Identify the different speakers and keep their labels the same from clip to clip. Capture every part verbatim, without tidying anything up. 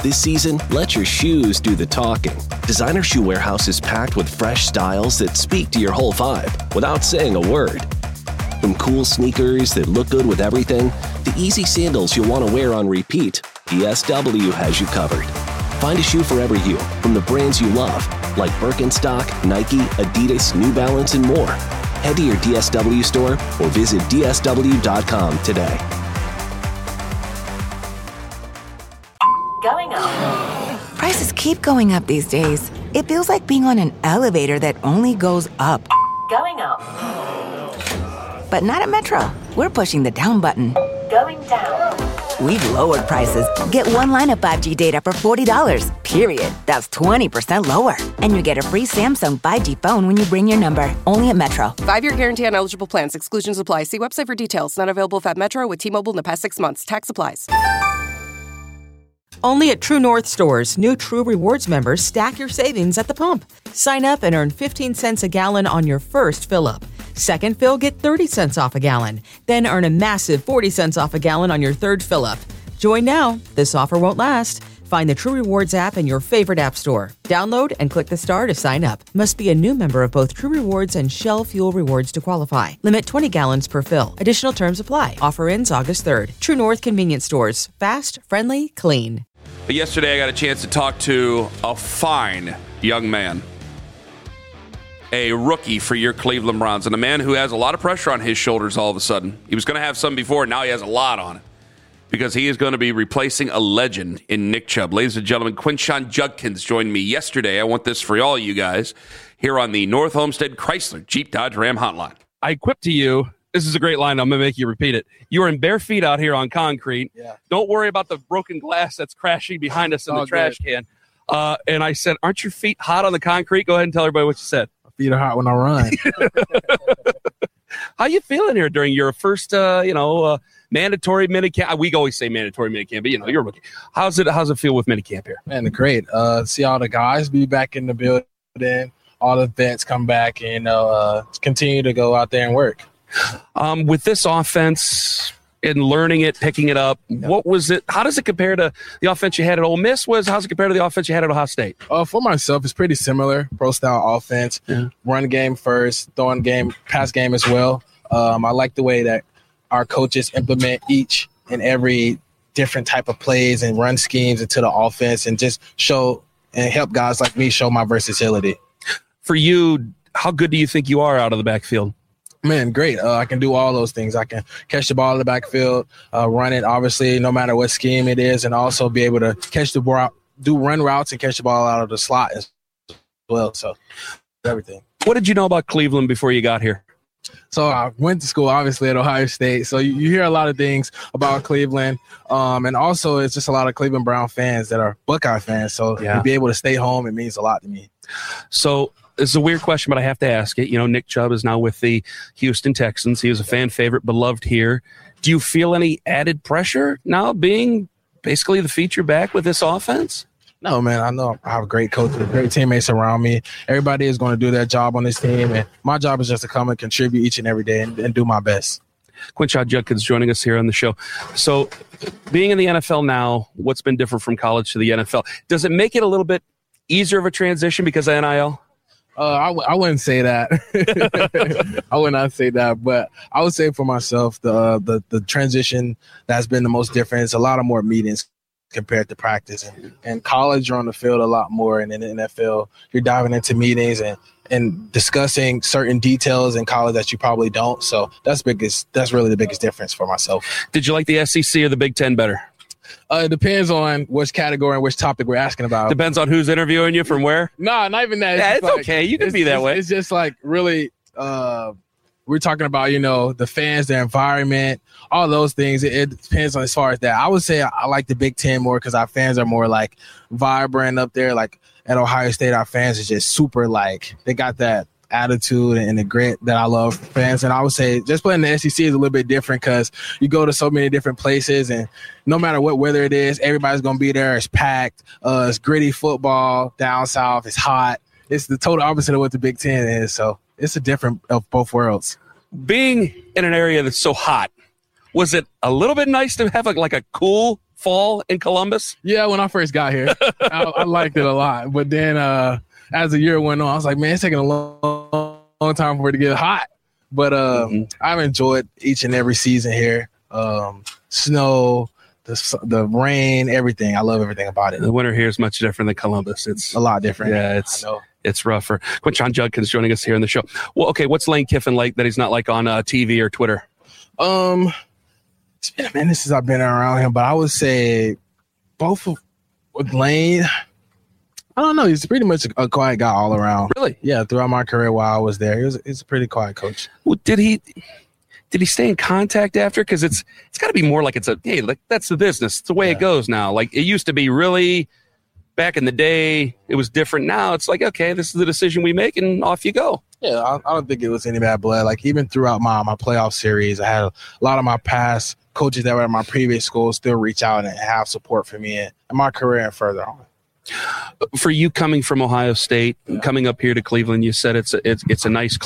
Speaker 1: This season, let your shoes do the talking. Designer Shoe Warehouse is packed with fresh styles that speak to your whole vibe without saying a word. From cool sneakers that look good with everything, to easy sandals you'll want to wear on repeat, D S W has you covered. Find a shoe for every you from the brands you love, like Birkenstock, Nike, Adidas, New Balance, and more. Head to your D S W store or visit D S W dot com today.
Speaker 2: Going up.
Speaker 3: Prices keep going up these days. It feels like being on an elevator that only goes up.
Speaker 2: Going up.
Speaker 3: But not at Metro. We're pushing the down button.
Speaker 2: Going down.
Speaker 3: We've lowered prices. Get one line of five G data for forty dollars, period. That's twenty percent lower. And you get a free Samsung five G phone when you bring your number. Only at Metro.
Speaker 4: Five-year guarantee on eligible plans. Exclusions apply. See website for details. Not available at Metro with T-Mobile in the past six months. Tax applies.
Speaker 5: Only at True North stores, new True Rewards members stack your savings at the pump. Sign up and earn fifteen cents a gallon on your first fill-up. Second fill, get thirty cents off a gallon. Then earn a massive forty cents off a gallon on your third fill-up. Join now. This offer won't last. Find the True Rewards app in your favorite app store. Download and click the star to sign up. Must be a new member of both True Rewards and Shell Fuel Rewards to qualify. Limit twenty gallons per fill. Additional terms apply. Offer ends August third. True North Convenience Stores. Fast, friendly, clean.
Speaker 6: But yesterday I got a chance to talk to a fine young man. A rookie for your Cleveland Browns, and a man who has a lot of pressure on his shoulders all of a sudden. He was going to have some before, now he has a lot on it. Because he is going to be replacing a legend in Nick Chubb. Ladies and gentlemen, Quinshon Judkins joined me yesterday. I want this for all you guys here on the North Homestead Chrysler Jeep Dodge Ram Hotline.
Speaker 7: I quipped to you, this is a great line, I'm going to make you repeat it. You are in bare feet out here on concrete.
Speaker 8: Yeah.
Speaker 7: Don't worry about the broken glass that's crashing behind us in
Speaker 8: Oh,
Speaker 7: the trash
Speaker 8: good.
Speaker 7: can. Uh, and I said, aren't your feet hot on the concrete? Go ahead and tell everybody what you said.
Speaker 8: My feet are hot when I run.
Speaker 7: How you feeling here during your first, uh, you know, uh, mandatory minicamp? We always say mandatory minicamp, but, you know, you're a rookie. How's it, how's it feel with minicamp here?
Speaker 8: Man, great. Uh, see all the guys be back in the building, all the vets come back, and, you know, uh, continue to go out there and work.
Speaker 7: Um, with this offense and learning it, picking it up,
Speaker 8: Yeah.
Speaker 7: what was it? How does it compare to the offense you had at Ole Miss? Was how's it compare to the offense you had at Ohio State?
Speaker 8: Uh, for myself, it's pretty similar. Pro style offense,
Speaker 7: Yeah.
Speaker 8: run game first, throwing game, pass game as well. Um, I like the way that our coaches implement each and every different type of plays and run schemes into the offense, and just show and help guys like me show my versatility.
Speaker 7: For you, how good do you think you are out of the backfield?
Speaker 8: Man, great. Uh, I can do all those things. I can catch the ball in the backfield, uh, run it, obviously, no matter what scheme it is, and also be able to catch the ball, do run routes and catch the ball out of the slot as well. So everything.
Speaker 7: What did you know about Cleveland before you got here?
Speaker 8: So I went to school, obviously, at Ohio State. So you, you hear a lot of things about Cleveland. Um, and also it's just a lot of Cleveland Brown fans that are Buckeye fans. So
Speaker 7: Yeah.
Speaker 8: to be able to stay home, it means a lot to me.
Speaker 7: So this is a weird question, but I have to ask it. You know, Nick Chubb is now with the Houston Texans. He was a fan favorite, beloved here. Do you feel any added pressure now being basically the feature back with this offense?
Speaker 8: No, man, I know I have a great coach and great teammates around me. Everybody is going to do their job on this team, and my job is just to come and contribute each and every day and, and do my best.
Speaker 7: Quinshon Judkins joining us here on the show. So being in the N F L now, what's been different from college to the N F L? Does it make it a little bit easier of a transition because of N I L?
Speaker 8: Uh, I, w- I wouldn't say that. I would not say that, but I would say for myself, the, uh, the the transition that's been the most different is a lot of more meetings compared to practice. And, and college, you're on the field a lot more, and in the N F L, you're diving into meetings and, and discussing certain details in college that you probably don't. So that's biggest. That's really the biggest difference for myself.
Speaker 7: Did you like the S E C or the Big Ten better?
Speaker 8: Uh, it depends on which category and which topic we're asking about.
Speaker 7: Depends on who's interviewing you from where?
Speaker 8: No, not even that.
Speaker 7: Yeah,
Speaker 8: just
Speaker 7: it's
Speaker 8: like-
Speaker 7: okay. You can
Speaker 8: it's-
Speaker 7: be that
Speaker 8: it's-
Speaker 7: way.
Speaker 8: It's just like really, uh, we're talking about, you know, the fans, the environment, all those things. It, it depends on as far as that. I would say I, I like the Big Ten more because our fans are more like vibrant up there. Like at Ohio State, our fans are just super like, they got that attitude and the grit that I love from fans. And I would say just playing the S E C is a little bit different because you go to so many different places, and no matter what weather it is, everybody's going to be there. It's packed. Uh, it's gritty football down south. It's hot. It's the total opposite of what the Big Ten is. So it's a different of both worlds.
Speaker 7: Being in an area that's so hot, was it a little bit nice to have a, like a cool fall in Columbus?
Speaker 8: Yeah, when I first got here, I, I liked it a lot. But then uh, as the year went on, I was like, man, it's taking a long, long time for it to get hot. But uh, mm-hmm. I've enjoyed each and every season here. Um, snow, the the rain, everything. I love everything about it.
Speaker 7: The winter here is much different than Columbus. It's
Speaker 8: a lot different.
Speaker 7: Yeah, it's it's rougher. Quinshon Judkins joining us here in the show. Well, okay, what's Lane Kiffin like that he's not like on uh, T V or Twitter?
Speaker 8: Um, it's been a minute since I've been around him, but I would say both of, with Lane. I don't know. He's pretty much a quiet guy all around.
Speaker 7: Really?
Speaker 8: Yeah. Throughout my career while I was there, he was he's a pretty quiet coach.
Speaker 7: Well, did he? Did he stay in contact after? Because it's it's got to be more like it's a hey, like that's the business. It's the way yeah. it goes now. Like it used to be really back in the day. It was different. Now it's like okay, this is the decision we make, and off you go.
Speaker 8: Yeah, I, I don't think it was any bad blood. Like even throughout my my playoff series, I had a lot of my past coaches that were at my previous school still reach out and have support for me in, in my career and further on.
Speaker 7: For you coming from Ohio State, yeah. coming up here to Cleveland, you said it's a, it's it's a nice.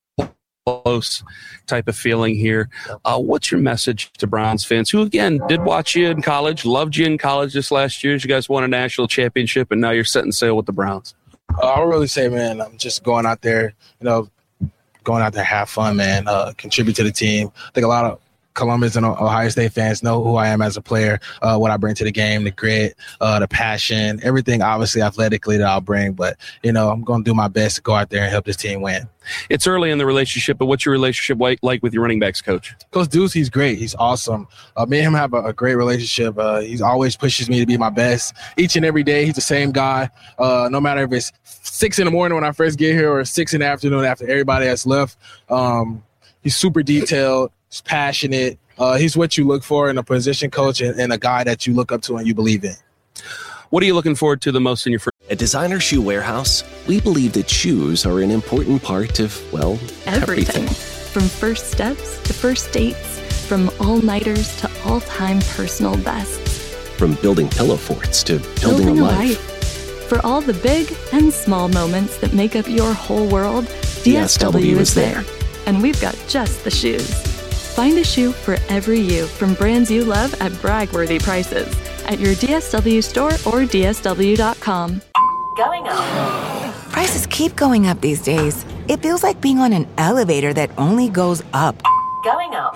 Speaker 7: Close type of feeling here. Uh, what's your message to Browns fans who, again, did watch you in college, loved you in college this last year? You guys won a national championship, and now you're setting sail with the Browns.
Speaker 8: Uh, I would really say, man, I'm just going out there, you know, going out there, have fun, man, uh, contribute to the team. I think a lot of Columbus and Ohio State fans know who I am as a player, uh, what I bring to the game, the grit, uh, the passion, everything obviously athletically that I'll bring. But, you know, I'm going to do my best to go out there and help this team win.
Speaker 7: It's early in the relationship, but what's your relationship like with your running backs coach?
Speaker 8: Coach Deuce, he's great. He's awesome. Uh, me and him have a, a great relationship. Uh, he always pushes me to be my best each and every day. He's the same guy. Uh, no matter if it's six in the morning when I first get here or six in the afternoon after everybody has left. Um, he's super detailed. He's passionate. Uh, he's what you look for in a position coach and, and a guy that you look up to and you believe in.
Speaker 7: What are you looking forward to the most in your first?
Speaker 1: At Designer Shoe Warehouse, we believe that shoes are an important part of, well, everything.
Speaker 9: everything. From first steps to first dates, from all-nighters to all-time personal bests.
Speaker 1: From building pillow forts to building,
Speaker 9: building
Speaker 1: a,
Speaker 9: a
Speaker 1: life.
Speaker 9: life. For all the big and small moments that make up your whole world, D S W, D S W is there. And we've got just the shoes. Find a shoe for every you from brands you love at brag-worthy prices at your D S W store or D S W dot com.
Speaker 2: Going up.
Speaker 3: Prices keep going up these days. It feels like being on an elevator that only goes up.
Speaker 2: Going up.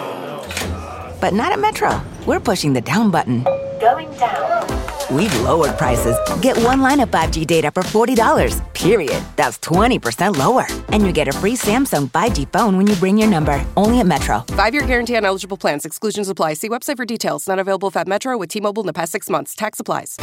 Speaker 3: But not at Metro. We're pushing the down button.
Speaker 2: Going down.
Speaker 3: We've lowered prices. Get one line of five G data for forty dollars, period. That's twenty percent lower. And you get a free Samsung five G phone when you bring your number. Only at Metro.
Speaker 4: Five-year guarantee on eligible plans. Exclusions apply. See website for details. Not available at Metro with T-Mobile in the past six months. Tax applies.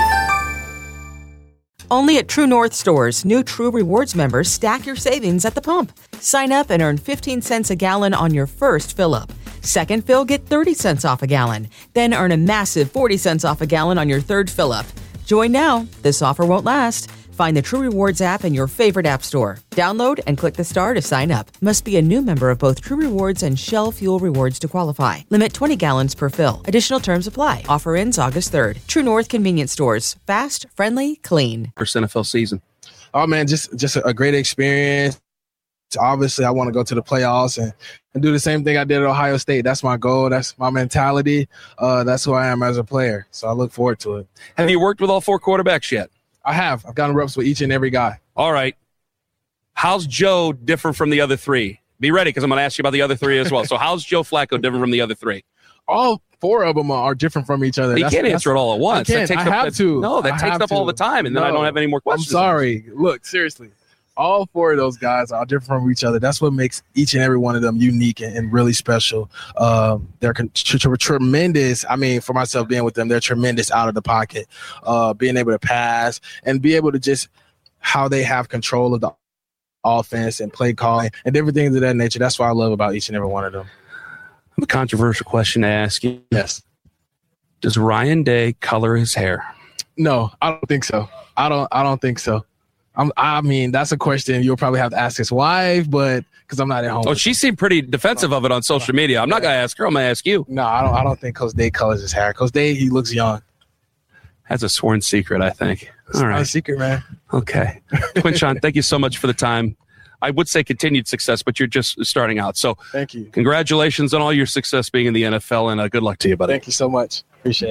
Speaker 5: Only at True North stores, new True Rewards members stack your savings at the pump. Sign up and earn fifteen cents a gallon on your first fill-up. Second fill, get thirty cents off a gallon. Then earn a massive forty cents off a gallon on your third fill-up. Join now. This offer won't last. Find the True Rewards app in your favorite app store. Download and click the star to sign up. Must be a new member of both True Rewards and Shell Fuel Rewards to qualify. Limit twenty gallons per fill. Additional terms apply. Offer ends August third. True North Convenience Stores. Fast, friendly, clean.
Speaker 7: First N F L season.
Speaker 8: Oh, man, just, just a great experience. Obviously, I want to go to the playoffs and, and do the same thing I did at Ohio State. That's my goal. That's my mentality. Uh, that's who I am as a player. So I look forward to it.
Speaker 7: Have you worked with all four quarterbacks yet?
Speaker 8: I have. I've gotten reps with each and every guy.
Speaker 7: All right. How's Joe different from the other three? Be ready because I'm going to ask you about the other three as well. So how's Joe Flacco different from the other three?
Speaker 8: All four of them are different from each other.
Speaker 7: You can't answer it all at once.
Speaker 8: I, can't.
Speaker 7: That takes
Speaker 8: I
Speaker 7: up,
Speaker 8: have
Speaker 7: that,
Speaker 8: to.
Speaker 7: No, that
Speaker 8: I
Speaker 7: takes up
Speaker 8: to.
Speaker 7: all the time, and then
Speaker 8: no,
Speaker 7: I don't have any more questions.
Speaker 8: I'm sorry. Look, seriously. All four of those guys are different from each other. That's what makes each and every one of them unique and, and really special. Um, they're con- tr- tr- tremendous. I mean, for myself being with them, they're tremendous out of the pocket, uh, being able to pass and be able to just how they have control of the offense and play calling and different things of that nature. That's what I love about each and every one of them.
Speaker 7: I have a controversial question to ask you.
Speaker 8: Yes.
Speaker 7: Does Ryan Day color his hair?
Speaker 8: No, I don't think so. I don't. I don't think so. I'm, I mean, that's a question you'll probably have to ask his wife, but because I'm not at home.
Speaker 7: Oh, she seemed pretty defensive of it on social media. I'm not going to ask her. I'm going to ask you.
Speaker 8: No, I don't. I don't think Coach Day colors his hair. Coach Day, he looks young.
Speaker 7: That's a sworn secret, I think.
Speaker 8: It's
Speaker 7: All right,
Speaker 8: not a secret, man.
Speaker 7: Okay, Quinshon, thank you so much for the time. I would say continued success, but you're just starting out. So,
Speaker 8: thank you.
Speaker 7: Congratulations on all your success being in the N F L, and uh, good luck to you, buddy.
Speaker 8: Thank you so much. Appreciate it.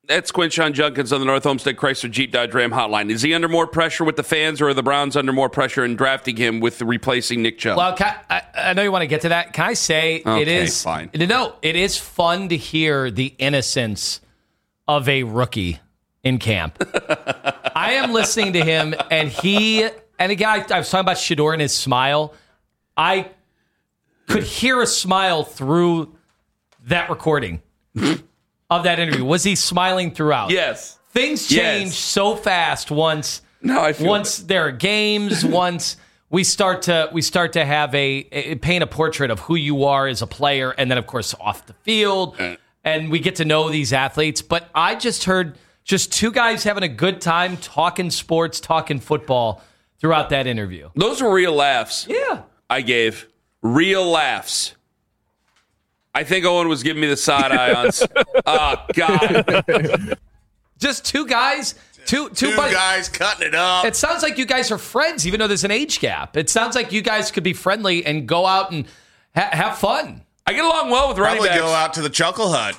Speaker 6: That's Quinshon Judkins on the North Homestead Chrysler Jeep Dodge Ram hotline. Is he under more pressure with the fans, or are the Browns under more pressure in drafting him with replacing Nick Chubb?
Speaker 10: Well, can I, I know you want to get to that. Can I say
Speaker 6: okay,
Speaker 10: it is
Speaker 6: fine.
Speaker 10: No, it is fun to hear the innocence of a rookie in camp. I am listening to him, and he and again, I, I was talking about Shedeur and his smile. I could hear a smile through that recording. Of that interview. Was he smiling throughout?
Speaker 6: Yes.
Speaker 10: Things change
Speaker 6: yes.
Speaker 10: so fast once
Speaker 6: no, I feel
Speaker 10: once
Speaker 6: that.
Speaker 10: there are games, once we start to we start to have a, a paint a portrait of who you are as a player, and then of course off the field, uh, and we get to know these athletes. But I just heard just two guys having a good time talking sports, talking football throughout that interview.
Speaker 6: Those were real laughs.
Speaker 10: Yeah.
Speaker 6: I gave real laughs. I think Owen was giving me the side eye on. Oh God!
Speaker 10: Just two guys, two two,
Speaker 11: two
Speaker 10: buddies.
Speaker 11: guys cutting it up.
Speaker 10: It sounds like you guys are friends, even though there's an age gap. It sounds like you guys could be friendly and go out and ha- have fun.
Speaker 6: I get along well with running
Speaker 11: Probably
Speaker 6: backs.
Speaker 11: go out to the Chuckle Hut.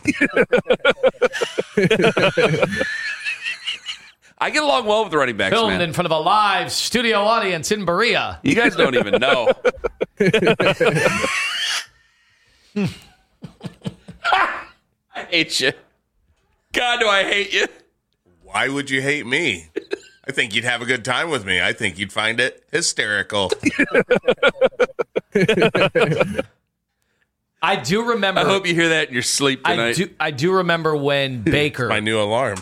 Speaker 6: I get along well with the running backs.
Speaker 10: Filmed
Speaker 6: man.
Speaker 10: in front of a live studio audience in Berea.
Speaker 6: You guys don't even know. I hate you. God, do I hate you.
Speaker 11: Why would you hate me? I think you'd have a good time with me. I think you'd find it hysterical.
Speaker 10: I do remember.
Speaker 6: I hope you hear that in your sleep tonight.
Speaker 10: I do, I do remember when Baker.
Speaker 11: My new alarm.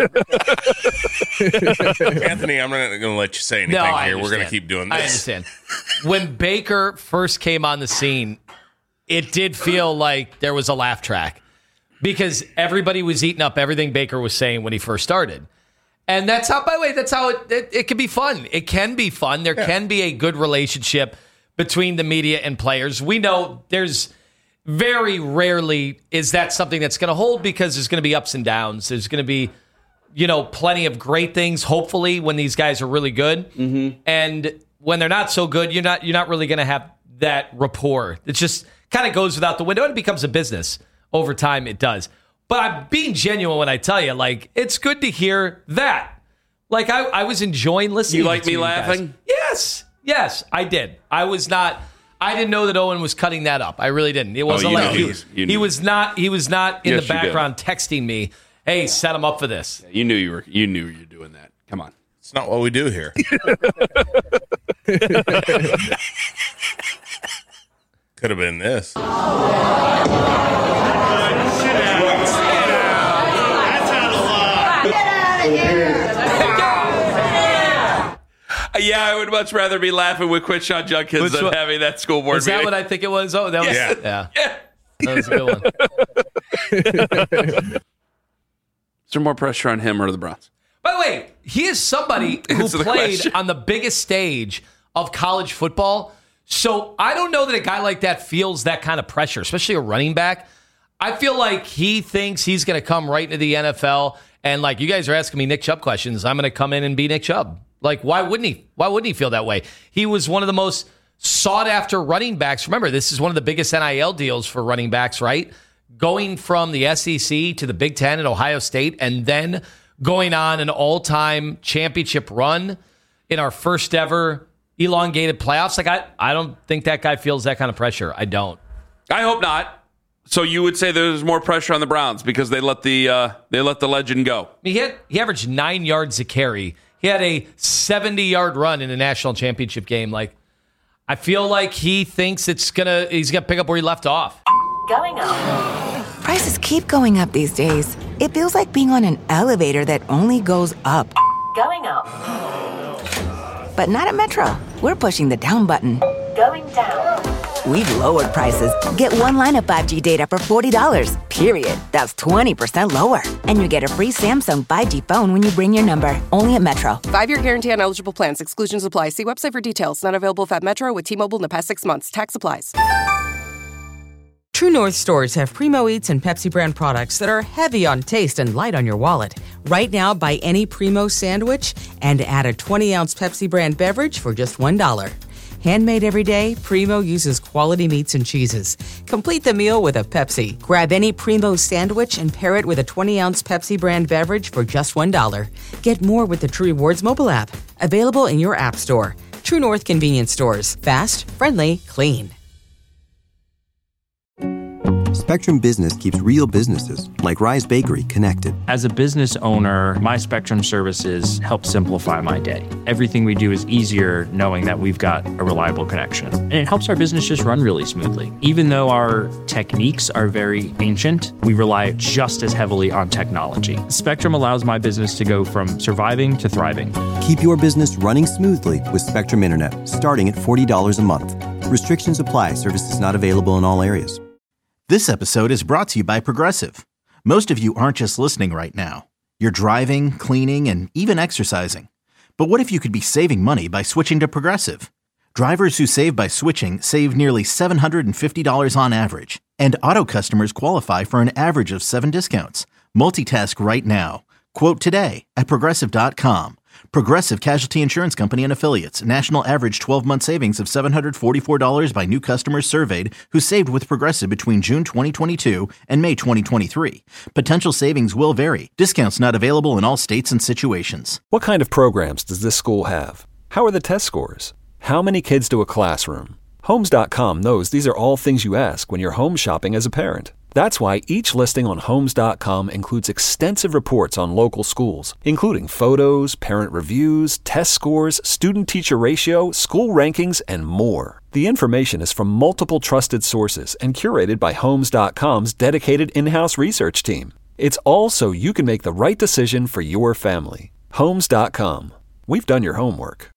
Speaker 11: Anthony, I'm not going to let you say anything
Speaker 10: no, I
Speaker 11: here. We're going to
Speaker 10: understand.
Speaker 11: keep doing this.
Speaker 10: I understand. When Baker first came on the scene, it did feel like there was a laugh track because everybody was eating up everything Baker was saying when he first started. And that's how, by the way, that's how it, it, it can be fun. It can be fun. There yeah. can be a good relationship between the media and players. We know there's very rarely is that something that's going to hold because there's going to be ups and downs. There's going to be, you know, plenty of great things, hopefully, when these guys are really good.
Speaker 6: Mm-hmm.
Speaker 10: And when they're not so good, you're not you're not really going to have that rapport. It just kind of goes without the window and it becomes a business. Over time, it does. But I'm being genuine when I tell you, like, it's good to hear that. Like, I, I was enjoying listening
Speaker 6: you like
Speaker 10: to
Speaker 6: me
Speaker 10: you
Speaker 6: laughing?
Speaker 10: guys. Yes. Yes, I did. I was not... I didn't know that Owen was cutting that up. I really didn't. It wasn't
Speaker 6: oh,
Speaker 10: like
Speaker 6: he,
Speaker 10: was,
Speaker 6: he
Speaker 10: was not. He was not in
Speaker 6: yes,
Speaker 10: the background texting me, "Hey, set him up for this."
Speaker 6: Yeah, you knew you were. You knew you were doing that. Come on,
Speaker 11: it's not what we do here. Could have been this.
Speaker 6: Yeah, I would much rather be laughing with Quinshon Judkins than
Speaker 10: one?
Speaker 6: having that school board
Speaker 10: Is
Speaker 6: meeting.
Speaker 10: that what I think it was? Oh, that was
Speaker 6: yeah.
Speaker 10: yeah.
Speaker 6: yeah.
Speaker 10: That was a good one.
Speaker 6: Is there more pressure on him or the Browns?
Speaker 10: By the way, he is somebody who played
Speaker 6: question.
Speaker 10: on the biggest stage of college football. So I don't know that a guy like that feels that kind of pressure, especially a running back. I feel like he thinks he's going to come right into the N F L. And like you guys are asking me Nick Chubb questions, I'm going to come in and be Nick Chubb. Like, why wouldn't he? Why wouldn't he feel that way? He was one of the most sought-after running backs. Remember, this is one of the biggest N I L deals for running backs, right? Going from the S E C to the Big Ten at Ohio State and then going on an all-time championship run in our first ever elongated playoffs. Like, I, I don't think that guy feels that kind of pressure. I don't.
Speaker 6: I hope not. So you would say there's more pressure on the Browns because they let the uh, they let the legend go.
Speaker 10: I mean, he had, he averaged nine yards a carry. He had a seventy-yard run in a national championship game. Like, I feel like he thinks it's gonna he's gonna pick up where he left off.
Speaker 2: Going up.
Speaker 3: Prices keep going up these days. It feels like being on an elevator that only goes up.
Speaker 2: Going up.
Speaker 3: But not at Metro. We're pushing the down button.
Speaker 2: Going down.
Speaker 3: We've lowered prices. Get one line of five G data for forty dollars, period. That's twenty percent lower. And you get a free Samsung five G phone when you bring your number. Only at Metro.
Speaker 4: Five-year guarantee on eligible plans. Exclusions apply. See website for details. Not available at Metro with T-Mobile in the past six months. Tax applies.
Speaker 5: True North stores have Primo Eats and Pepsi brand products that are heavy on taste and light on your wallet. Right now, buy any Primo sandwich and add a twenty-ounce Pepsi brand beverage for just one dollar. Handmade every day, Primo uses quality meats and cheeses. Complete the meal with a Pepsi. Grab any Primo sandwich and pair it with a twenty-ounce Pepsi brand beverage for just one dollar. Get more with the True Rewards mobile app. Available in your app store. True North Convenience Stores. Fast, friendly, clean.
Speaker 12: Spectrum Business keeps real businesses, like Rise Bakery, connected.
Speaker 13: As a business owner, my Spectrum services help simplify my day. Everything we do is easier knowing that we've got a reliable connection. And it helps our business just run really smoothly. Even though our techniques are very ancient, we rely just as heavily on technology. Spectrum allows my business to go from surviving to thriving.
Speaker 12: Keep your business running smoothly with Spectrum Internet, starting at forty dollars a month. Restrictions apply. Services not available in all areas.
Speaker 14: This episode is brought to you by Progressive. Most of you aren't just listening right now. You're driving, cleaning, and even exercising. But what if you could be saving money by switching to Progressive? Drivers who save by switching save nearly seven hundred fifty dollars on average. And auto customers qualify for an average of seven discounts. Multitask right now. Quote today at Progressive dot com. Progressive Casualty Insurance Company and Affiliates. National average twelve-month savings of seven hundred forty-four dollars by new customers surveyed who saved with Progressive between June twenty twenty-two and May twenty twenty-three. Potential savings will vary. Discounts not available in all states and situations.
Speaker 15: What kind of programs does this school have? How are the test scores? How many kids do a classroom? Homes dot com knows these are all things you ask when you're home shopping as a parent. That's why each listing on Homes dot com includes extensive reports on local schools, including photos, parent reviews, test scores, student-teacher ratio, school rankings, and more. The information is from multiple trusted sources and curated by Homes dot com's dedicated in-house research team. It's all so you can make the right decision for your family. Homes dot com. We've done your homework.